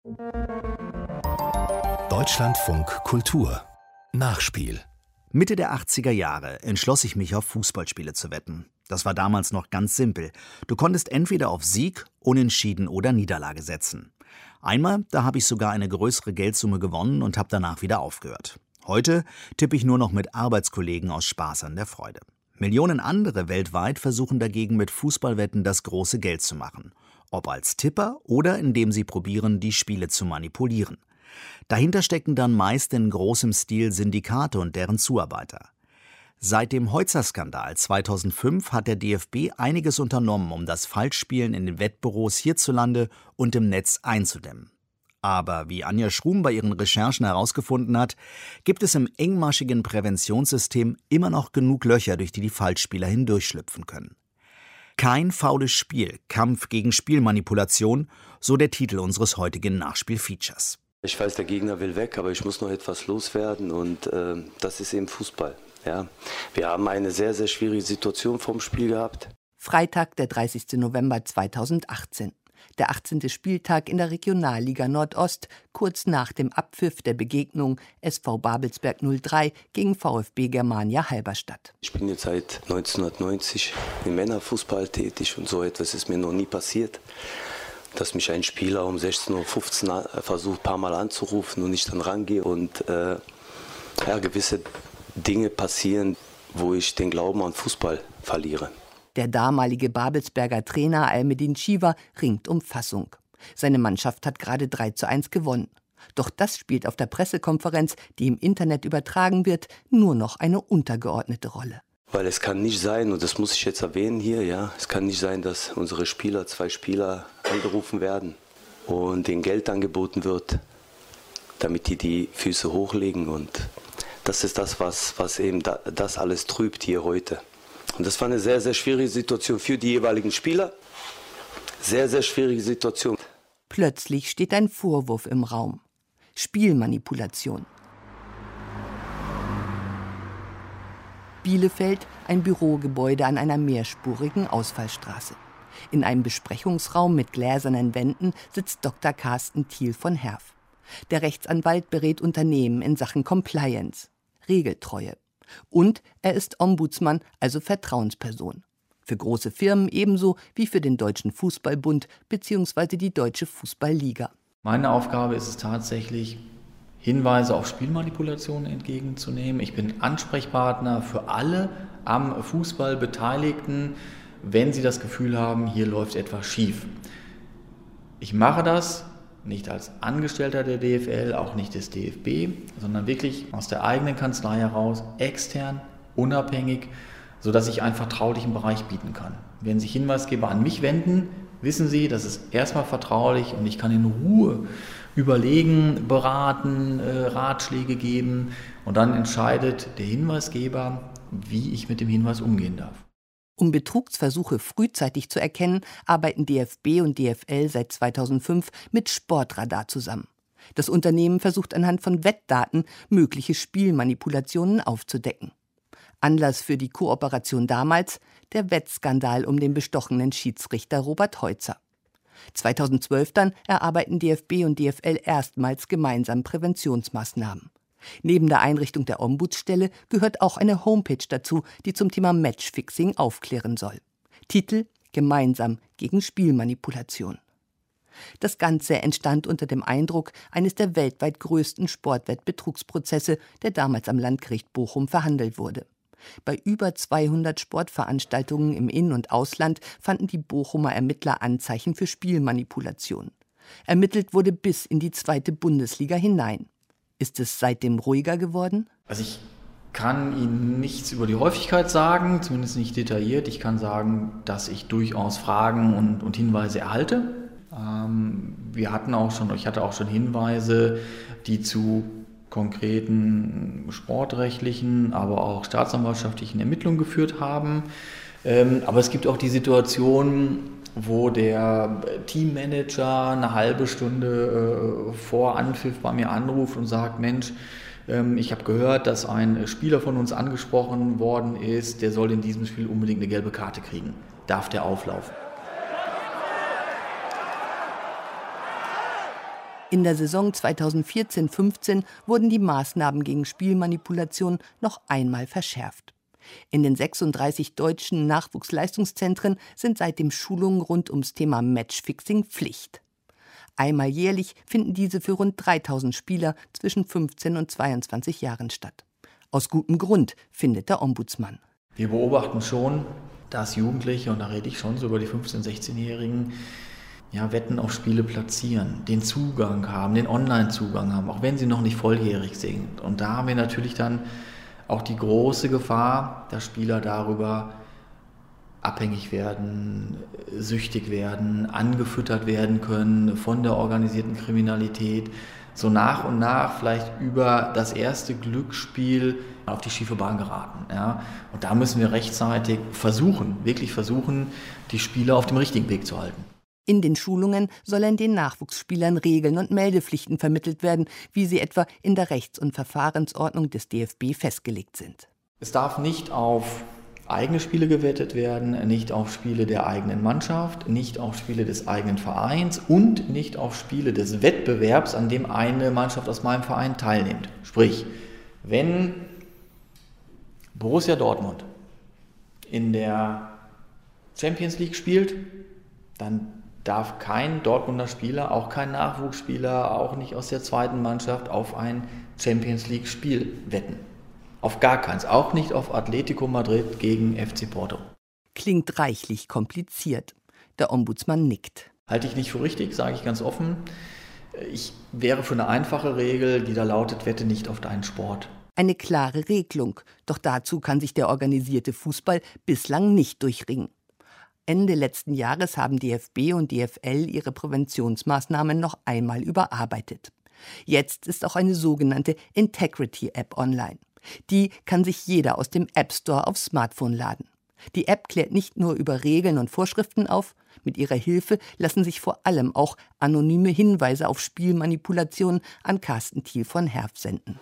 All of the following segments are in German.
Deutschlandfunk Kultur Nachspiel. Mitte der 80er Jahre entschloss ich mich, auf Fußballspiele zu wetten. Das war damals noch ganz simpel. Du konntest entweder auf Sieg, Unentschieden oder Niederlage setzen. Einmal, da habe ich sogar eine größere Geldsumme gewonnen und habe danach wieder aufgehört. Heute tippe ich nur noch mit Arbeitskollegen aus Spaß an der Freude. Millionen andere weltweit versuchen dagegen mit Fußballwetten das große Geld zu machen. Ob als Tipper oder indem sie probieren, die Spiele zu manipulieren. Dahinter stecken dann meist in großem Stil Syndikate und deren Zuarbeiter. Seit dem Heutzer-Skandal 2005 hat der DFB einiges unternommen, um das Falschspielen in den Wettbüros hierzulande und im Netz einzudämmen. Aber wie Anja Schrum bei ihren Recherchen herausgefunden hat, gibt es im engmaschigen Präventionssystem immer noch genug Löcher, durch die Falschspieler hindurchschlüpfen können. Kein faules Spiel, Kampf gegen Spielmanipulation, so der Titel unseres heutigen Nachspiel-Features. Ich weiß, der Gegner will weg, aber ich muss noch etwas loswerden und das ist eben Fußball. Ja. Wir haben eine sehr, sehr schwierige Situation vorm Spiel gehabt. Freitag, der 30. November 2018. Der 18. Spieltag in der Regionalliga Nordost, kurz nach dem Abpfiff der Begegnung SV Babelsberg 03 gegen VfB Germania Halberstadt. Ich bin jetzt seit 1990 im Männerfußball tätig und so etwas ist mir noch nie passiert. Dass mich ein Spieler um 16:15 Uhr versucht, ein paar Mal anzurufen und ich dann rangehe und gewisse Dinge passieren, wo ich den Glauben an Fußball verliere. Der damalige Babelsberger Trainer Almedin Civa ringt um Fassung. Seine Mannschaft hat gerade 3:1 gewonnen. Doch das spielt auf der Pressekonferenz, die im Internet übertragen wird, nur noch eine untergeordnete Rolle. Weil es kann nicht sein, und das muss ich jetzt erwähnen hier, ja, es kann nicht sein, dass unsere Spieler, 2 Spieler angerufen werden und denen Geld angeboten wird, damit die Füße hochlegen. Und das ist das, was eben das alles trübt hier heute. Und das war eine sehr, sehr schwierige Situation für die jeweiligen Spieler. Sehr, sehr schwierige Situation. Plötzlich steht ein Vorwurf im Raum. Spielmanipulation. Bielefeld, ein Bürogebäude an einer mehrspurigen Ausfallstraße. In einem Besprechungsraum mit gläsernen Wänden sitzt Dr. Carsten Thiel von Herf. Der Rechtsanwalt berät Unternehmen in Sachen Compliance, Regeltreue. Und er ist Ombudsmann, also Vertrauensperson. Für große Firmen ebenso wie für den Deutschen Fußballbund bzw. die Deutsche Fußballliga. Meine Aufgabe ist es tatsächlich, Hinweise auf Spielmanipulationen entgegenzunehmen. Ich bin Ansprechpartner für alle am Fußball Beteiligten, wenn sie das Gefühl haben, hier läuft etwas schief. Ich mache das nicht als Angestellter der DFL, auch nicht des DFB, sondern wirklich aus der eigenen Kanzlei heraus, extern, unabhängig, sodass ich einen vertraulichen Bereich bieten kann. Wenn sich Hinweisgeber an mich wenden, wissen sie, das ist erstmal vertraulich und ich kann in Ruhe überlegen, beraten, Ratschläge geben und dann entscheidet der Hinweisgeber, wie ich mit dem Hinweis umgehen darf. Um Betrugsversuche frühzeitig zu erkennen, arbeiten DFB und DFL seit 2005 mit Sportradar zusammen. Das Unternehmen versucht anhand von Wettdaten mögliche Spielmanipulationen aufzudecken. Anlass für die Kooperation damals der Wettskandal um den bestochenen Schiedsrichter Robert Heutzer. 2012 dann erarbeiten DFB und DFL erstmals gemeinsam Präventionsmaßnahmen. Neben der Einrichtung der Ombudsstelle gehört auch eine Homepage dazu, die zum Thema Matchfixing aufklären soll. Titel: Gemeinsam gegen Spielmanipulation. Das Ganze entstand unter dem Eindruck eines der weltweit größten Sportwettbetrugsprozesse, der damals am Landgericht Bochum verhandelt wurde. Bei über 200 Sportveranstaltungen im In- und Ausland fanden die Bochumer Ermittler Anzeichen für Spielmanipulation. Ermittelt wurde bis in die 2. Bundesliga hinein. Ist es seitdem ruhiger geworden? Also ich kann Ihnen nichts über die Häufigkeit sagen, zumindest nicht detailliert. Ich kann sagen, dass ich durchaus Fragen und Hinweise erhalte. Ich hatte auch schon Hinweise, die zu konkreten sportrechtlichen, aber auch staatsanwaltschaftlichen Ermittlungen geführt haben. Aber es gibt auch die Situation, wo der Teammanager eine halbe Stunde vor Anpfiff bei mir anruft und sagt, Mensch, ich habe gehört, dass ein Spieler von uns angesprochen worden ist, der soll in diesem Spiel unbedingt eine gelbe Karte kriegen. Darf der auflaufen? In der Saison 2014/15 wurden die Maßnahmen gegen Spielmanipulation noch einmal verschärft. In den 36 deutschen Nachwuchsleistungszentren sind seitdem Schulungen rund ums Thema Matchfixing Pflicht. Einmal jährlich finden diese für rund 3000 Spieler zwischen 15 und 22 Jahren statt. Aus gutem Grund, findet der Ombudsmann. Wir beobachten schon, dass Jugendliche, und da rede ich schon so über die 15-, 16-Jährigen, Wetten auf Spiele platzieren, den Zugang haben, den Online-Zugang haben, auch wenn sie noch nicht volljährig sind. Und da haben wir natürlich dann auch die große Gefahr, dass Spieler darüber abhängig werden, süchtig werden, angefüttert werden können von der organisierten Kriminalität, so nach und nach vielleicht über das erste Glücksspiel auf die schiefe Bahn geraten. Ja? Und da müssen wir rechtzeitig wirklich versuchen, die Spieler auf dem richtigen Weg zu halten. In den Schulungen sollen den Nachwuchsspielern Regeln und Meldepflichten vermittelt werden, wie sie etwa in der Rechts- und Verfahrensordnung des DFB festgelegt sind. Es darf nicht auf eigene Spiele gewettet werden, nicht auf Spiele der eigenen Mannschaft, nicht auf Spiele des eigenen Vereins und nicht auf Spiele des Wettbewerbs, an dem eine Mannschaft aus meinem Verein teilnimmt. Sprich, wenn Borussia Dortmund in der Champions League spielt, dann darf kein Dortmunder Spieler, auch kein Nachwuchsspieler, auch nicht aus der zweiten Mannschaft auf ein Champions League Spiel wetten. Auf gar keins, auch nicht auf Atletico Madrid gegen FC Porto. Klingt reichlich kompliziert. Der Ombudsmann nickt. Halte ich nicht für richtig, sage ich ganz offen. Ich wäre für eine einfache Regel, die da lautet, wette nicht auf deinen Sport. Eine klare Regelung, doch dazu kann sich der organisierte Fußball bislang nicht durchringen. Ende letzten Jahres haben DFB und DFL ihre Präventionsmaßnahmen noch einmal überarbeitet. Jetzt ist auch eine sogenannte Integrity-App online. Die kann sich jeder aus dem App Store aufs Smartphone laden. Die App klärt nicht nur über Regeln und Vorschriften auf, mit ihrer Hilfe lassen sich vor allem auch anonyme Hinweise auf Spielmanipulationen an Carsten Thiel von Herf senden.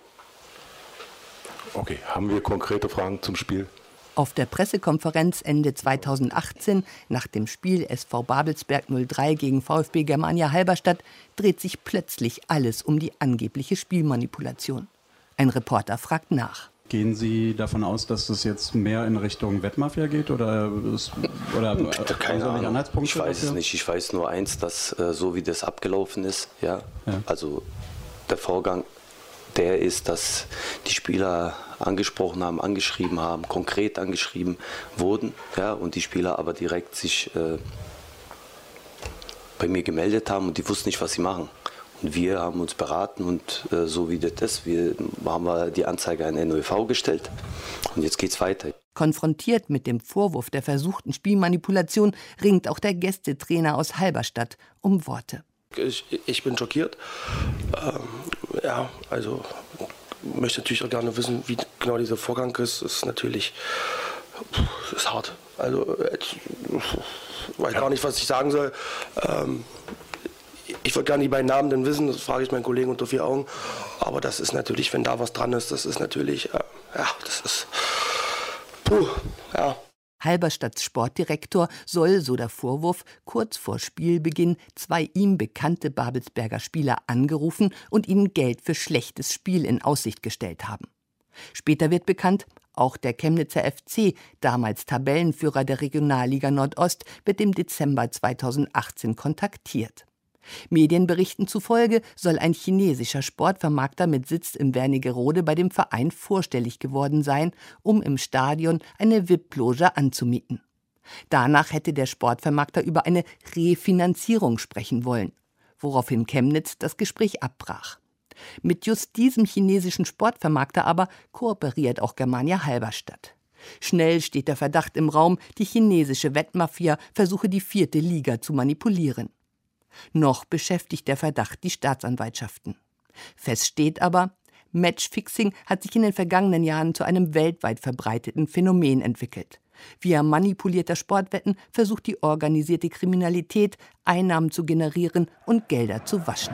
Okay, haben wir konkrete Fragen zum Spiel? Auf der Pressekonferenz Ende 2018 nach dem Spiel SV Babelsberg 03 gegen VfB Germania Halberstadt dreht sich plötzlich alles um die angebliche Spielmanipulation. Ein Reporter fragt nach. Gehen Sie davon aus, dass das jetzt mehr in Richtung Wettmafia geht oder keine Ahnung. Anhaltspunkte ich weiß dafür? es nicht. Ich weiß nur eins, dass so wie das abgelaufen ist, also der Vorgang, der ist, dass die Spieler angesprochen haben, angeschrieben haben, konkret angeschrieben wurden, und die Spieler aber direkt sich bei mir gemeldet haben und die wussten nicht, was sie machen. Und wir haben uns beraten und so wie das ist, haben wir die Anzeige an NOV gestellt und jetzt geht's weiter. Konfrontiert mit dem Vorwurf der versuchten Spielmanipulation ringt auch der Gästetrainer aus Halberstadt um Worte. Ich bin schockiert. Also möchte natürlich auch gerne wissen, wie genau dieser Vorgang ist. Ist natürlich ist hart. Also ich weiß gar nicht, was ich sagen soll. Ich würde gerne die beiden Namen dann wissen, das frage ich meinen Kollegen unter 4 Augen. Aber das ist natürlich, wenn da was dran ist, das ist natürlich, das ist, Halberstadts Sportdirektor soll, so der Vorwurf, kurz vor Spielbeginn 2 ihm bekannte Babelsberger Spieler angerufen und ihnen Geld für schlechtes Spiel in Aussicht gestellt haben. Später wird bekannt, auch der Chemnitzer FC, damals Tabellenführer der Regionalliga Nordost, wird im Dezember 2018 kontaktiert. Medienberichten zufolge soll ein chinesischer Sportvermarkter mit Sitz im Wernigerode bei dem Verein vorstellig geworden sein, um im Stadion eine VIP-Loge anzumieten. Danach hätte der Sportvermarkter über eine Refinanzierung sprechen wollen, woraufhin Chemnitz das Gespräch abbrach. Mit just diesem chinesischen Sportvermarkter aber kooperiert auch Germania Halberstadt. Schnell steht der Verdacht im Raum, die chinesische Wettmafia versuche die 4. Liga zu manipulieren. Noch beschäftigt der Verdacht die Staatsanwaltschaften. Fest steht aber, Matchfixing hat sich in den vergangenen Jahren zu einem weltweit verbreiteten Phänomen entwickelt. Via manipulierter Sportwetten versucht die organisierte Kriminalität, Einnahmen zu generieren und Gelder zu waschen.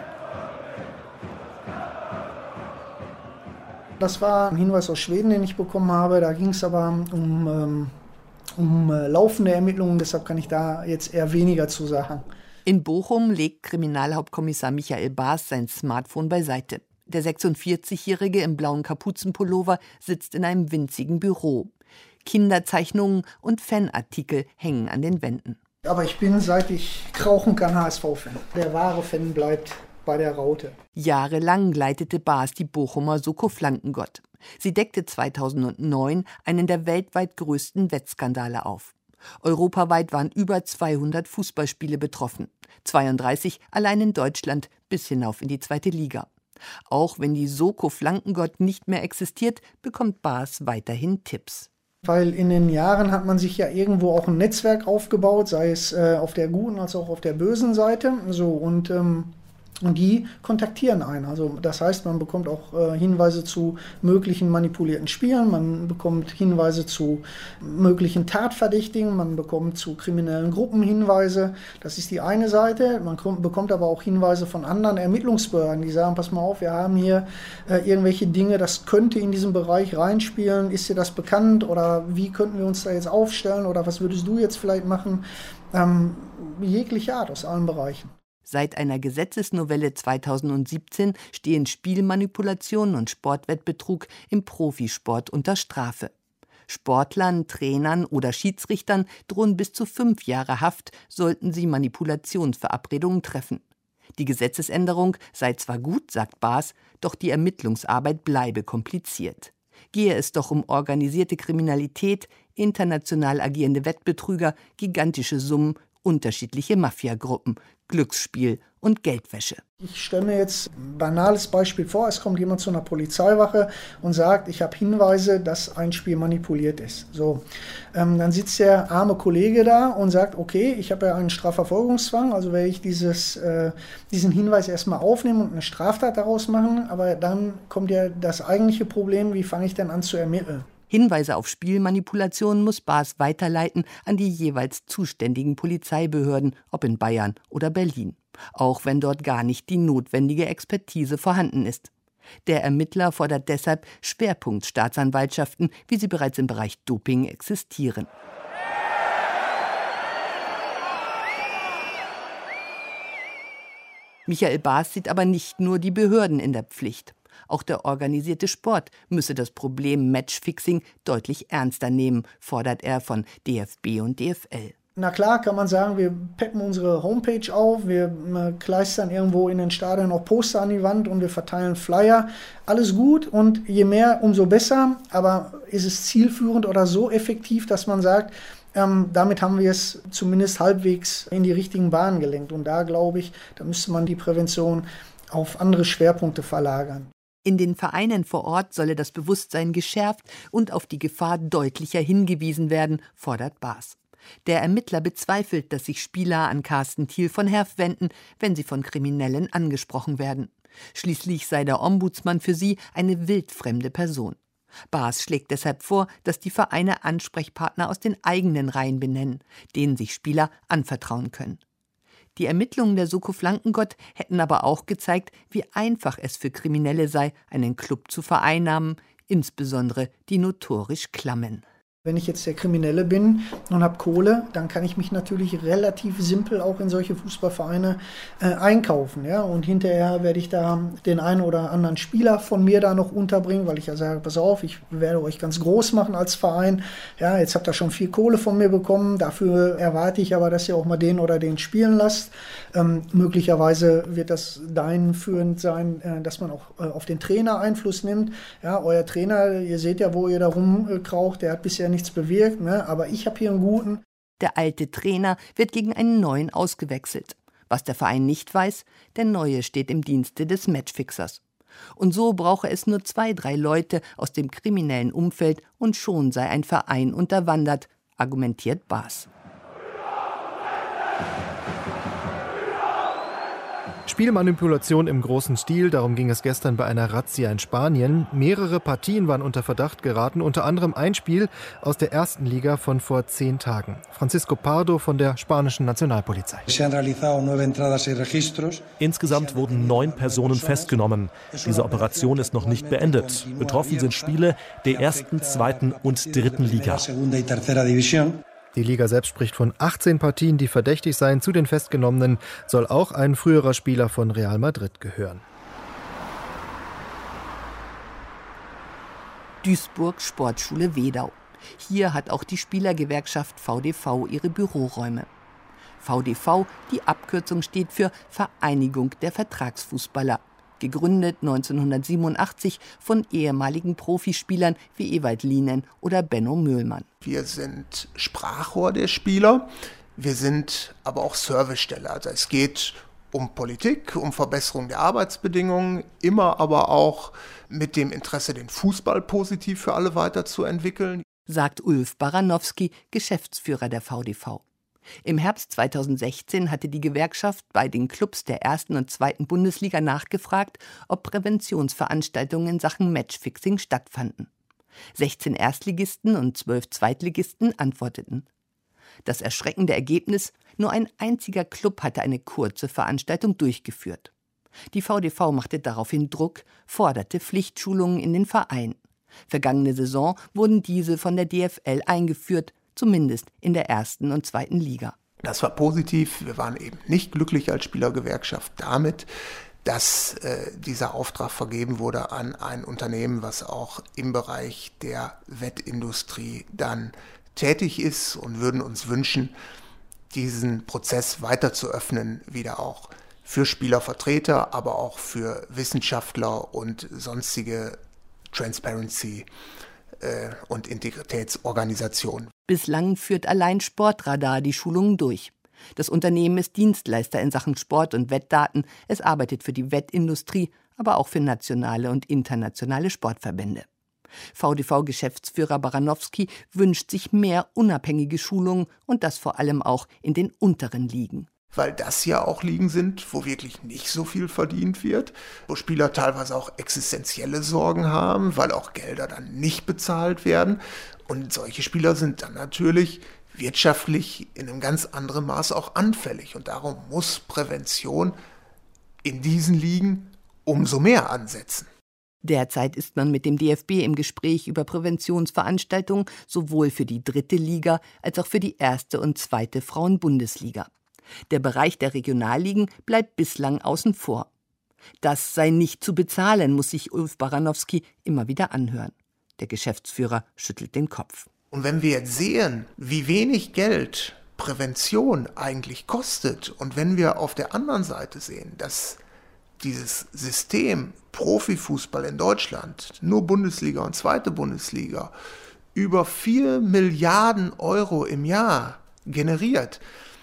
Das war ein Hinweis aus Schweden, den ich bekommen habe. Da ging es aber um laufende Ermittlungen, deshalb kann ich da jetzt eher weniger zu sagen. In Bochum legt Kriminalhauptkommissar Michael Baas sein Smartphone beiseite. Der 46-Jährige im blauen Kapuzenpullover sitzt in einem winzigen Büro. Kinderzeichnungen und Fanartikel hängen an den Wänden. Aber ich bin, seit ich rauchen kann, HSV-Fan. Der wahre Fan bleibt bei der Raute. Jahrelang leitete Baas die Bochumer Soko Flankengott. Sie deckte 2009 einen der weltweit größten Wettskandale auf. Europaweit waren über 200 Fußballspiele betroffen. 32 allein in Deutschland bis hinauf in die 2. Liga. Auch wenn die Soko Flankengott nicht mehr existiert, bekommt Baas weiterhin Tipps. Weil in den Jahren hat man sich ja irgendwo auch ein Netzwerk aufgebaut, sei es auf der guten als auch auf der bösen Seite. So, und die kontaktieren einen. Also das heißt, man bekommt auch Hinweise zu möglichen manipulierten Spielen, man bekommt Hinweise zu möglichen Tatverdächtigen, man bekommt zu kriminellen Gruppen Hinweise. Das ist die eine Seite. Man bekommt aber auch Hinweise von anderen Ermittlungsbehörden, die sagen, pass mal auf, wir haben hier irgendwelche Dinge, das könnte in diesen Bereich reinspielen. Ist dir das bekannt oder wie könnten wir uns da jetzt aufstellen oder was würdest du jetzt vielleicht machen? Jegliche Art aus allen Bereichen. Seit einer Gesetzesnovelle 2017 stehen Spielmanipulation und Sportwettbetrug im Profisport unter Strafe. Sportlern, Trainern oder Schiedsrichtern drohen bis zu 5 Jahre Haft, sollten sie Manipulationsverabredungen treffen. Die Gesetzesänderung sei zwar gut, sagt Baas, doch die Ermittlungsarbeit bleibe kompliziert. Gehe es doch um organisierte Kriminalität, international agierende Wettbetrüger, gigantische Summen, unterschiedliche Mafiagruppen, Glücksspiel und Geldwäsche. Ich stelle mir jetzt ein banales Beispiel vor, es kommt jemand zu einer Polizeiwache und sagt, ich habe Hinweise, dass ein Spiel manipuliert ist. So, dann sitzt der arme Kollege da und sagt, okay, ich habe ja einen Strafverfolgungszwang, also werde ich diesen Hinweis erstmal aufnehmen und eine Straftat daraus machen, aber dann kommt ja das eigentliche Problem, wie fange ich denn an zu ermitteln? Hinweise auf Spielmanipulationen muss Baas weiterleiten an die jeweils zuständigen Polizeibehörden, ob in Bayern oder Berlin. Auch wenn dort gar nicht die notwendige Expertise vorhanden ist. Der Ermittler fordert deshalb Schwerpunktstaatsanwaltschaften, wie sie bereits im Bereich Doping existieren. Michael Baas sieht aber nicht nur die Behörden in der Pflicht. Auch der organisierte Sport müsse das Problem Matchfixing deutlich ernster nehmen, fordert er von DFB und DFL. Na klar kann man sagen, wir peppen unsere Homepage auf, wir kleistern irgendwo in den Stadien auch Poster an die Wand und wir verteilen Flyer. Alles gut und je mehr, umso besser. Aber ist es zielführend oder so effektiv, dass man sagt, damit haben wir es zumindest halbwegs in die richtigen Bahnen gelenkt. Und da glaube ich, da müsste man die Prävention auf andere Schwerpunkte verlagern. In den Vereinen vor Ort solle das Bewusstsein geschärft und auf die Gefahr deutlicher hingewiesen werden, fordert Baas. Der Ermittler bezweifelt, dass sich Spieler an Carsten Thiel von Herf wenden, wenn sie von Kriminellen angesprochen werden. Schließlich sei der Ombudsmann für sie eine wildfremde Person. Baas schlägt deshalb vor, dass die Vereine Ansprechpartner aus den eigenen Reihen benennen, denen sich Spieler anvertrauen können. Die Ermittlungen der Soko Flankengott hätten aber auch gezeigt, wie einfach es für Kriminelle sei, einen Club zu vereinnahmen, insbesondere die notorisch Klammen. Wenn ich jetzt der Kriminelle bin und habe Kohle, dann kann ich mich natürlich relativ simpel auch in solche Fußballvereine einkaufen. Ja? Und hinterher werde ich da den einen oder anderen Spieler von mir da noch unterbringen, weil ich ja sage, pass auf, ich werde euch ganz groß machen als Verein. Ja, jetzt habt ihr schon viel Kohle von mir bekommen, dafür erwarte ich aber, dass ihr auch mal den oder den spielen lasst. Möglicherweise wird das dahin führend sein, dass man auch auf den Trainer Einfluss nimmt. Ja, euer Trainer, ihr seht ja, wo ihr da rumkraucht, der hat bisher nichts bewirkt, ne? Aber ich habe hier einen guten. Der alte Trainer wird gegen einen neuen ausgewechselt. Was der Verein nicht weiß, der neue steht im Dienste des Matchfixers. Und so brauche es nur 2, 3 Leute aus dem kriminellen Umfeld und schon sei ein Verein unterwandert, argumentiert Baas. Spielmanipulation im großen Stil, darum ging es gestern bei einer Razzia in Spanien. Mehrere Partien waren unter Verdacht geraten, unter anderem ein Spiel aus der 1. Liga von vor 10 Tagen. Francisco Pardo von der spanischen Nationalpolizei. Insgesamt wurden 9 Personen festgenommen. Diese Operation ist noch nicht beendet. Betroffen sind Spiele der 1., 2. und 3. Liga. Die Liga selbst spricht von 18 Partien, die verdächtig seien. Zu den Festgenommenen soll auch ein früherer Spieler von Real Madrid gehören. Duisburg Sportschule Wedau. Hier hat auch die Spielergewerkschaft VDV ihre Büroräume. VDV, die Abkürzung steht für Vereinigung der Vertragsfußballer. Gegründet 1987 von ehemaligen Profispielern wie Ewald Lienen oder Benno Möhlmann. Wir sind Sprachrohr der Spieler, wir sind aber auch Servicestelle. Also es geht um Politik, um Verbesserung der Arbeitsbedingungen, immer aber auch mit dem Interesse, den Fußball positiv für alle weiterzuentwickeln. Sagt Ulf Baranowski, Geschäftsführer der VDV. Im Herbst 2016 hatte die Gewerkschaft bei den Clubs der 1. und 2. Bundesliga nachgefragt, ob Präventionsveranstaltungen in Sachen Matchfixing stattfanden. 16 Erstligisten und 12 Zweitligisten antworteten. Das erschreckende Ergebnis: nur ein einziger Club hatte eine kurze Veranstaltung durchgeführt. Die VDV machte daraufhin Druck, forderte Pflichtschulungen in den Vereinen. Vergangene Saison wurden diese von der DFL eingeführt, zumindest in der 1. und 2. Liga. Das war positiv. Wir waren eben nicht glücklich als Spielergewerkschaft damit, dass dieser Auftrag vergeben wurde an ein Unternehmen, was auch im Bereich der Wettindustrie dann tätig ist, und würden uns wünschen, diesen Prozess weiter zu öffnen, wieder auch für Spielervertreter, aber auch für Wissenschaftler und sonstige Transparency und Integritätsorganisationen. Bislang führt allein Sportradar die Schulungen durch. Das Unternehmen ist Dienstleister in Sachen Sport- und Wettdaten. Es arbeitet für die Wettindustrie, aber auch für nationale und internationale Sportverbände. VDV-Geschäftsführer Baranowski wünscht sich mehr unabhängige Schulungen, und das vor allem auch in den unteren Ligen. Weil das ja auch Ligen sind, wo wirklich nicht so viel verdient wird, wo Spieler teilweise auch existenzielle Sorgen haben, weil auch Gelder dann nicht bezahlt werden. Und solche Spieler sind dann natürlich wirtschaftlich in einem ganz anderen Maß auch anfällig. Und darum muss Prävention in diesen Ligen umso mehr ansetzen. Derzeit ist man mit dem DFB im Gespräch über Präventionsveranstaltungen sowohl für die 3. Liga als auch für die 1. und 2. Frauenbundesliga. Der Bereich der Regionalligen bleibt bislang außen vor. Das sei nicht zu bezahlen, muss sich Ulf Baranowski immer wieder anhören. Der Geschäftsführer schüttelt den Kopf. Und wenn wir jetzt sehen, wie wenig Geld Prävention eigentlich kostet, und wenn wir auf der anderen Seite sehen, dass dieses System Profifußball in Deutschland, nur Bundesliga und 2. Bundesliga, über 4 Milliarden Euro im Jahr generiert,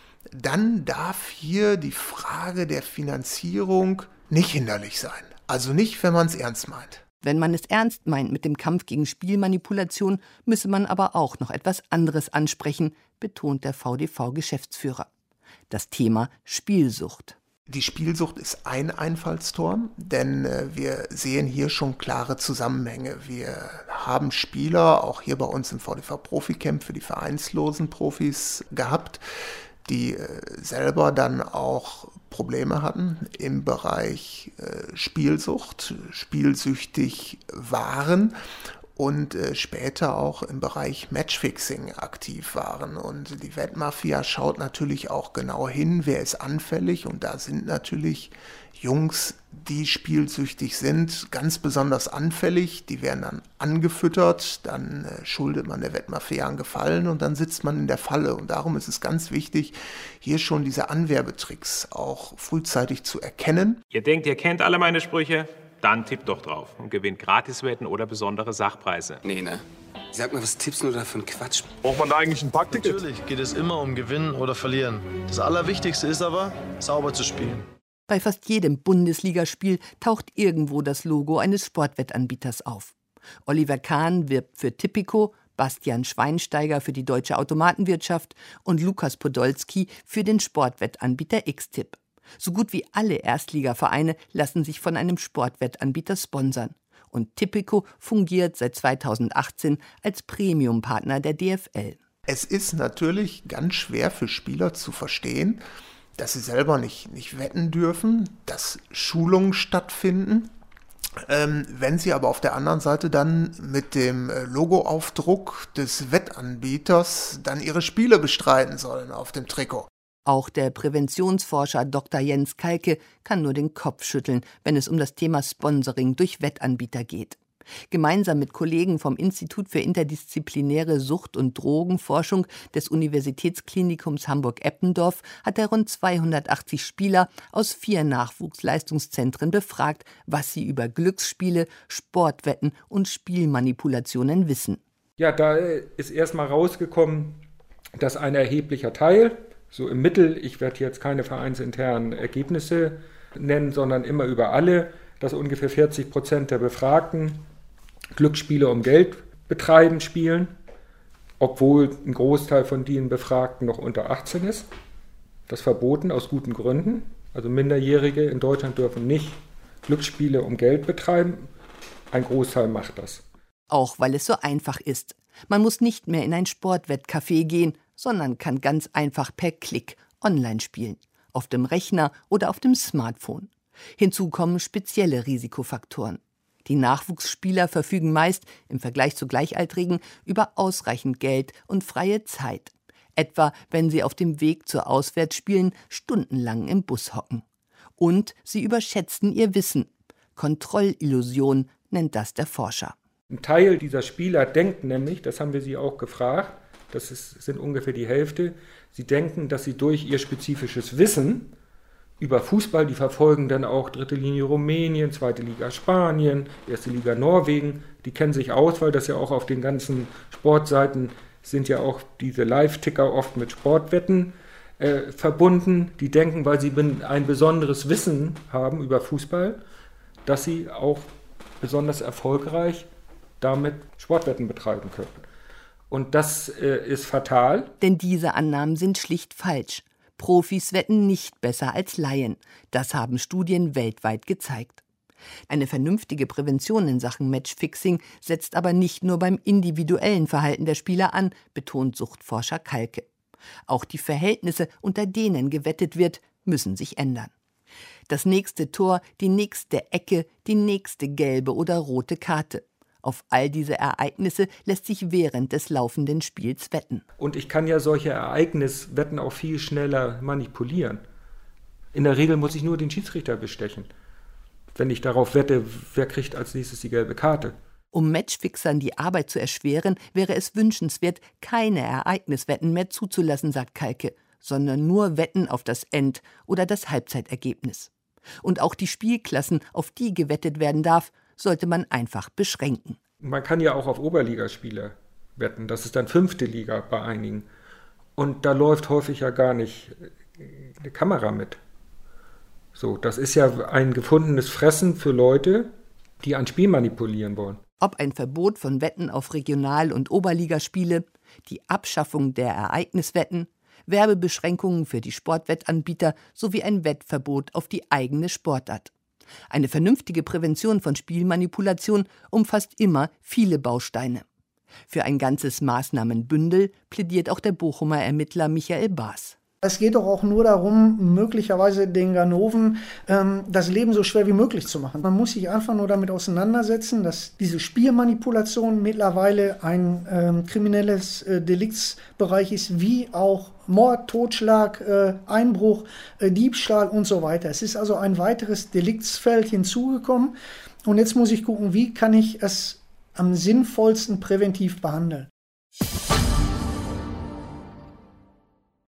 dann darf hier die Frage der Finanzierung nicht hinderlich sein. Also nicht, wenn man es ernst meint. Wenn man es ernst meint mit dem Kampf gegen Spielmanipulation, müsse man aber auch noch etwas anderes ansprechen, betont der VDV-Geschäftsführer. Das Thema Spielsucht. Die Spielsucht ist ein Einfallstor, denn wir sehen hier schon klare Zusammenhänge. Wir haben Spieler, auch hier bei uns im VDV Profi-Camp für die vereinslosen Profis gehabt, die selber dann auch Probleme hatten im Bereich Spielsucht, spielsüchtig waren und später auch im Bereich Matchfixing aktiv waren. Und die Wettmafia schaut natürlich auch genau hin, wer ist anfällig, und da sind natürlich Jungs, die spielsüchtig sind, ganz besonders anfällig. Die werden dann angefüttert, dann schuldet man der Wettmafia einen Gefallen und dann sitzt man in der Falle. Und darum ist es ganz wichtig, hier schon diese Anwerbetricks auch frühzeitig zu erkennen. Ihr denkt, ihr kennt alle meine Sprüche? Dann tippt doch drauf und gewinnt Gratiswetten oder besondere Sachpreise. Nee, ne? Sag mal, was tippst du da für einen Quatsch? Braucht man da eigentlich ein Packticket? Natürlich geht es immer um Gewinnen oder Verlieren. Das Allerwichtigste ist aber, sauber zu spielen. Bei fast jedem Bundesligaspiel taucht irgendwo das Logo eines Sportwettanbieters auf. Oliver Kahn wirbt für Tipico, Bastian Schweinsteiger für die Deutsche Automatenwirtschaft und Lukas Podolski für den Sportwettanbieter X-Tipp. So gut wie alle Erstligavereine lassen sich von einem Sportwettanbieter sponsern. Und Tipico fungiert seit 2018 als Premium-Partner der DFL. Es ist natürlich ganz schwer für Spieler zu verstehen, dass sie selber nicht wetten dürfen, dass Schulungen stattfinden, Wenn sie aber auf der anderen Seite dann mit dem Logoaufdruck des Wettanbieters dann ihre Spiele bestreiten sollen auf dem Trikot. Auch der Präventionsforscher Dr. Jens Kalke kann nur den Kopf schütteln, wenn es um das Thema Sponsoring durch Wettanbieter geht. Gemeinsam mit Kollegen vom Institut für interdisziplinäre Sucht- und Drogenforschung des Universitätsklinikums Hamburg-Eppendorf hat er rund 280 Spieler aus 4 Nachwuchsleistungszentren befragt, was sie über Glücksspiele, Sportwetten und Spielmanipulationen wissen. Ja, da ist erstmal rausgekommen, dass ein erheblicher Teil, so im Mittel, ich werde jetzt keine vereinsinternen Ergebnisse nennen, sondern immer über alle, dass ungefähr 40% der Befragten Glücksspiele um Geld betreiben, spielen, obwohl ein Großteil von den Befragten noch unter 18 ist. Das ist verboten aus guten Gründen. Also Minderjährige in Deutschland dürfen nicht Glücksspiele um Geld betreiben. Ein Großteil macht das. Auch weil es so einfach ist. Man muss nicht mehr in ein Sportwettcafé gehen, sondern kann ganz einfach per Klick online spielen. Auf dem Rechner oder auf dem Smartphone. Hinzu kommen spezielle Risikofaktoren. Die Nachwuchsspieler verfügen meist, im Vergleich zu Gleichaltrigen, über ausreichend Geld und freie Zeit. Etwa, wenn sie auf dem Weg zu Auswärtsspielen stundenlang im Bus hocken. Und sie überschätzen ihr Wissen. Kontrollillusion nennt das der Forscher. Ein Teil dieser Spieler denkt nämlich, das haben wir sie auch gefragt, sind ungefähr die Hälfte, sie denken, dass sie durch ihr spezifisches Wissen über Fußball, die verfolgen dann auch 3. Linie Rumänien, 2. Liga Spanien, 1. Liga Norwegen, die kennen sich aus, weil das ja auch auf den ganzen Sportseiten sind ja auch diese Live-Ticker oft mit Sportwetten verbunden. Die denken, weil sie ein besonderes Wissen haben über Fußball, dass sie auch besonders erfolgreich damit Sportwetten betreiben können. Und das ist fatal. Denn diese Annahmen sind schlicht falsch. Profis wetten nicht besser als Laien. Das haben Studien weltweit gezeigt. Eine vernünftige Prävention in Sachen Matchfixing setzt aber nicht nur beim individuellen Verhalten der Spieler an, betont Suchtforscher Kalke. Auch die Verhältnisse, unter denen gewettet wird, müssen sich ändern. Das nächste Tor, die nächste Ecke, die nächste gelbe oder rote Karte. Auf all diese Ereignisse lässt sich während des laufenden Spiels wetten. Und ich kann ja solche Ereigniswetten auch viel schneller manipulieren. In der Regel muss ich nur den Schiedsrichter bestechen, wenn ich darauf wette, wer kriegt als nächstes die gelbe Karte. Um Matchfixern die Arbeit zu erschweren, wäre es wünschenswert, keine Ereigniswetten mehr zuzulassen, sagt Kalke, sondern nur Wetten auf das End- oder das Halbzeitergebnis. Und auch die Spielklassen, auf die gewettet werden darf, sollte man einfach beschränken. Man kann ja auch auf Oberligaspieler wetten. Das ist dann 5. Liga bei einigen. Und da läuft häufig ja gar nicht eine Kamera mit. So, das ist ja ein gefundenes Fressen für Leute, die ein Spiel manipulieren wollen. Ob ein Verbot von Wetten auf Regional- und Oberligaspiele, die Abschaffung der Ereigniswetten, Werbebeschränkungen für die Sportwettanbieter sowie ein Wettverbot auf die eigene Sportart. Eine vernünftige Prävention von Spielmanipulation umfasst immer viele Bausteine. Für ein ganzes Maßnahmenbündel plädiert auch der Bochumer Ermittler Michael Baas. Es geht doch auch nur darum, möglicherweise den Ganoven das Leben so schwer wie möglich zu machen. Man muss sich einfach nur damit auseinandersetzen, dass diese Spielmanipulation mittlerweile ein kriminelles Deliktsbereich ist, wie auch Mord, Totschlag, Einbruch, Diebstahl und so weiter. Es ist also ein weiteres Deliktsfeld hinzugekommen. Und jetzt muss ich gucken, wie kann ich es am sinnvollsten präventiv behandeln.